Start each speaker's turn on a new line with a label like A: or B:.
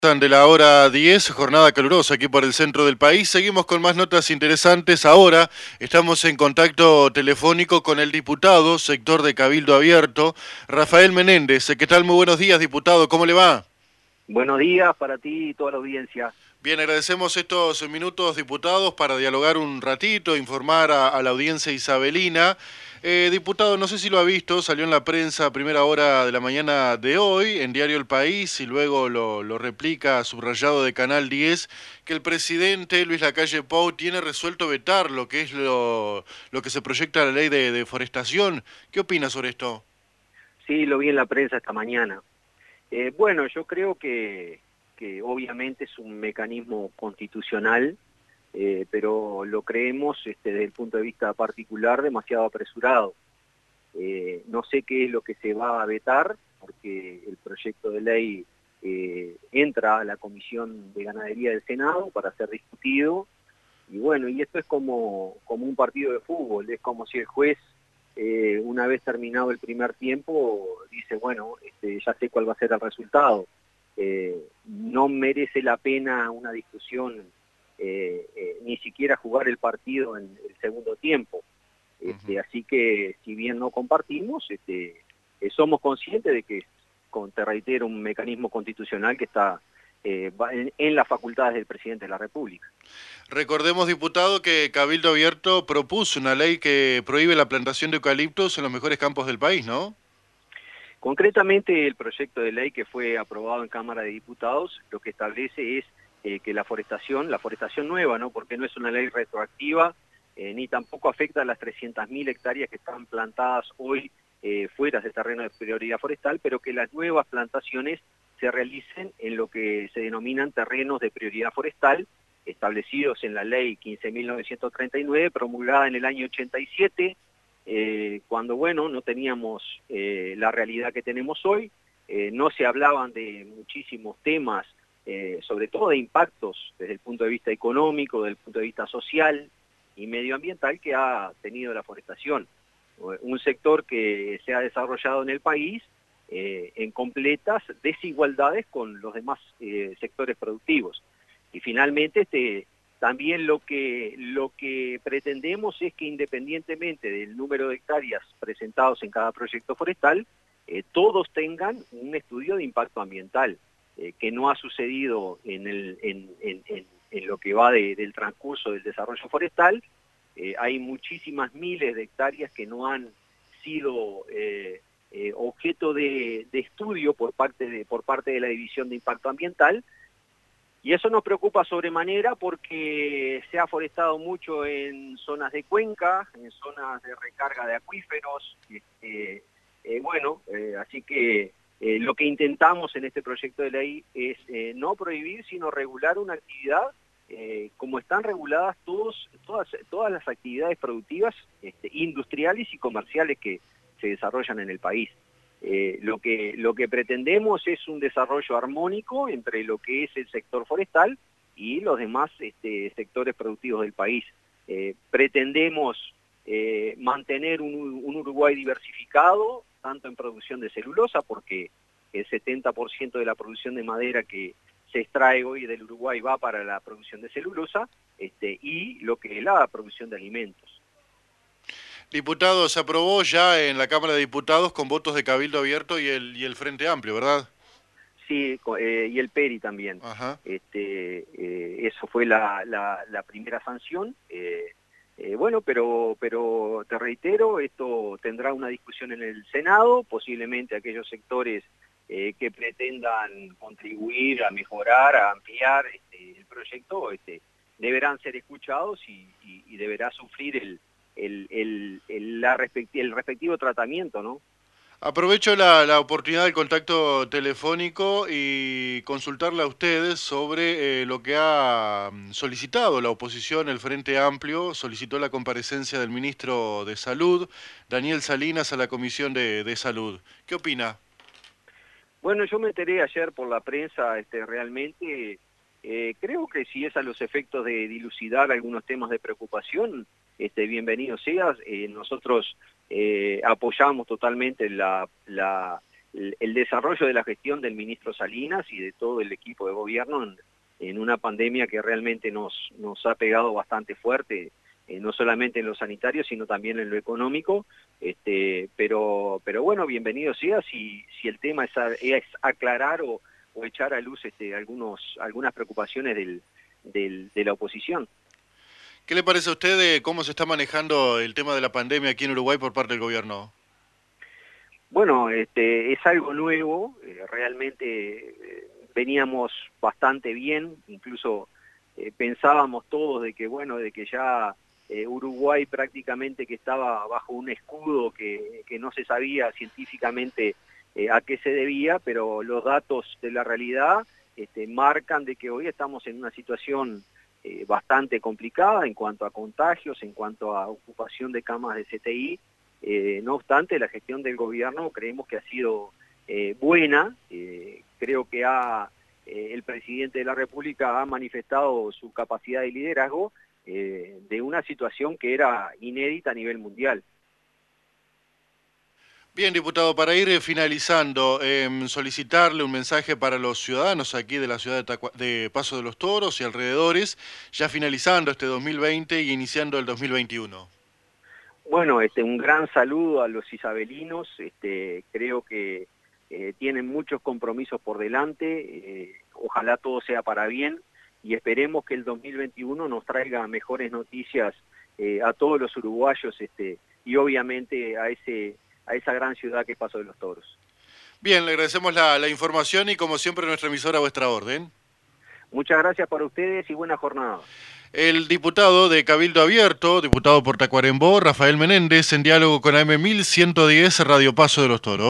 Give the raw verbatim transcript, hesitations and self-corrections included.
A: De la hora diez, jornada calurosa aquí por el centro del país. Seguimos con más notas interesantes. Ahora estamos en contacto telefónico con el diputado, sector de Cabildo Abierto, Rafael Menéndez. ¿Qué tal? Muy buenos días, diputado. ¿Cómo le va?
B: Buenos días para ti y toda la audiencia.
A: Bien, agradecemos estos minutos, diputados, para dialogar un ratito, informar a, a la audiencia isabelina. Eh, diputado, no sé si lo ha visto, salió en la prensa a primera hora de la mañana de hoy, en Diario El País, y luego lo, lo replica subrayado de Canal diez, que el presidente Luis Lacalle Pou tiene resuelto vetar lo que es lo, lo que se proyecta la ley de deforestación. ¿Qué opina sobre esto?
B: Sí, lo vi en la prensa esta mañana. Eh, bueno, yo creo que, que obviamente es un mecanismo constitucional, eh, pero lo creemos este, desde el punto de vista particular demasiado apresurado. Eh, no sé qué es lo que se va a vetar, porque el proyecto de ley eh, entra a la Comisión de Ganadería del Senado para ser discutido. Y bueno, y esto es como, como un partido de fútbol, es como si el juez, eh, una vez terminado el primer tiempo, dice, bueno, este, ya sé cuál va a ser el resultado. Eh, no merece la pena una discusión, eh, eh, ni siquiera jugar el partido en el segundo tiempo. Este, así que, si bien no compartimos, este, eh, somos conscientes de que, con, te reitero, un mecanismo constitucional que está eh, en, en las facultades del presidente de la República.
A: Recordemos, diputado, que Cabildo Abierto propuso una ley que prohíbe la plantación de eucaliptos en los mejores campos del país, ¿no?
B: Concretamente, el proyecto de ley que fue aprobado en Cámara de Diputados lo que establece es eh, que la forestación, la forestación nueva, ¿no? Porque no es una ley retroactiva, eh, ni tampoco afecta a las trescientas mil hectáreas que están plantadas hoy eh, fuera de terreno de prioridad forestal, pero que las nuevas plantaciones se realicen en lo que se denominan terrenos de prioridad forestal, establecidos en la ley quince mil novecientos treinta y nueve, promulgada en el año ochenta y siete, Eh, cuando, bueno, no teníamos eh, la realidad que tenemos hoy, eh, no se hablaban de muchísimos temas, eh, sobre todo de impactos desde el punto de vista económico, desde el punto de vista social y medioambiental que ha tenido la forestación. Un sector que se ha desarrollado en el país eh, en completas desigualdades con los demás eh, sectores productivos. Y finalmente, este también lo que, lo que pretendemos es que, independientemente del número de hectáreas presentados en cada proyecto forestal, eh, todos tengan un estudio de impacto ambiental, eh, que no ha sucedido en, el, en, en, en, en lo que va de, del transcurso del desarrollo forestal. Eh, hay muchísimas miles de hectáreas que no han sido eh, eh, objeto de, de estudio por parte de, por parte de la División de Impacto Ambiental. Y eso nos preocupa sobremanera porque se ha forestado mucho en zonas de cuenca, en zonas de recarga de acuíferos. Este, eh, bueno, eh, así que eh, lo que intentamos en este proyecto de ley es eh, no prohibir, sino regular una actividad eh, como están reguladas todos, todas, todas las actividades productivas, este, industriales y comerciales que se desarrollan en el país. Eh, lo que, lo que pretendemos es un desarrollo armónico entre lo que es el sector forestal y los demás este, sectores productivos del país. Eh, pretendemos eh, mantener un, un Uruguay diversificado, tanto en producción de celulosa, porque el setenta por ciento de la producción de madera que se extrae hoy del Uruguay va para la producción de celulosa, este, y lo que es la producción de alimentos.
A: Diputado, se aprobó ya en la Cámara de Diputados con votos de Cabildo Abierto y el, y el Frente Amplio, ¿verdad?
B: Sí, eh, y el Peri también.
A: Ajá.
B: Este, eh, eso fue la, la, la primera sanción. Eh, eh, bueno, pero, pero te reitero, esto tendrá una discusión en el Senado, posiblemente aquellos sectores eh, que pretendan contribuir a mejorar, a ampliar este, el proyecto, este, deberán ser escuchados y, y, y deberá sufrir el, el, el, el, la respecti el respectivo tratamiento, ¿no?
A: Aprovecho la, la oportunidad del contacto telefónico y consultarle a ustedes sobre eh, lo que ha mm, solicitado la oposición, el Frente Amplio, solicitó la comparecencia del ministro de Salud, Daniel Salinas, a la Comisión de, de Salud. ¿Qué opina?
B: Bueno, yo me enteré ayer por la prensa, este, realmente eh, creo que si es a los efectos de dilucidar algunos temas de preocupación, este, bienvenido seas. Eh, nosotros eh, apoyamos totalmente la, la, el, el desarrollo de la gestión del ministro Salinas y de todo el equipo de gobierno en, en una pandemia que realmente nos, nos ha pegado bastante fuerte, eh, no solamente en lo sanitario, sino también en lo económico, este, pero, pero bueno, bienvenido sea si, si el tema es, a, es aclarar o, o echar a luz este, algunos, algunas preocupaciones del, del, de la oposición.
A: ¿Qué le parece a usted de cómo se está manejando el tema de la pandemia aquí en Uruguay por parte del gobierno?
B: Bueno, este, es algo nuevo, eh, realmente eh, veníamos bastante bien, incluso eh, pensábamos todos de que, bueno, de que ya eh, Uruguay prácticamente que estaba bajo un escudo que, que no se sabía científicamente eh, a qué se debía, pero los datos de la realidad este, marcan de que hoy estamos en una situación eh, bastante complicada en cuanto a contagios, en cuanto a ocupación de camas de C T I. Eh, no obstante, la gestión del gobierno creemos que ha sido eh, buena, eh, creo que ha, eh, el presidente de la República ha manifestado su capacidad de liderazgo eh, de una situación que era inédita a nivel mundial.
A: Bien, diputado, para ir finalizando, eh, solicitarle un mensaje para los ciudadanos aquí de la ciudad de, Tacua de Paso de los Toros y alrededores, ya finalizando este dos mil veinte y iniciando el dos mil veintiuno.
B: Bueno, este, un gran saludo a los isabelinos, este, creo que eh, tienen muchos compromisos por delante, eh, ojalá todo sea para bien y esperemos que el dos mil veintiuno nos traiga mejores noticias eh, a todos los uruguayos este, y obviamente a, ese, a esa gran ciudad que es Paso de los Toros.
A: Bien, le agradecemos la, la información y como siempre nuestra emisora a vuestra orden.
B: Muchas gracias para ustedes y buena jornada.
A: El diputado de Cabildo Abierto, diputado por Tacuarembó, Rafael Menéndez, en diálogo con A M mil ciento diez Radio Paso de los Toros.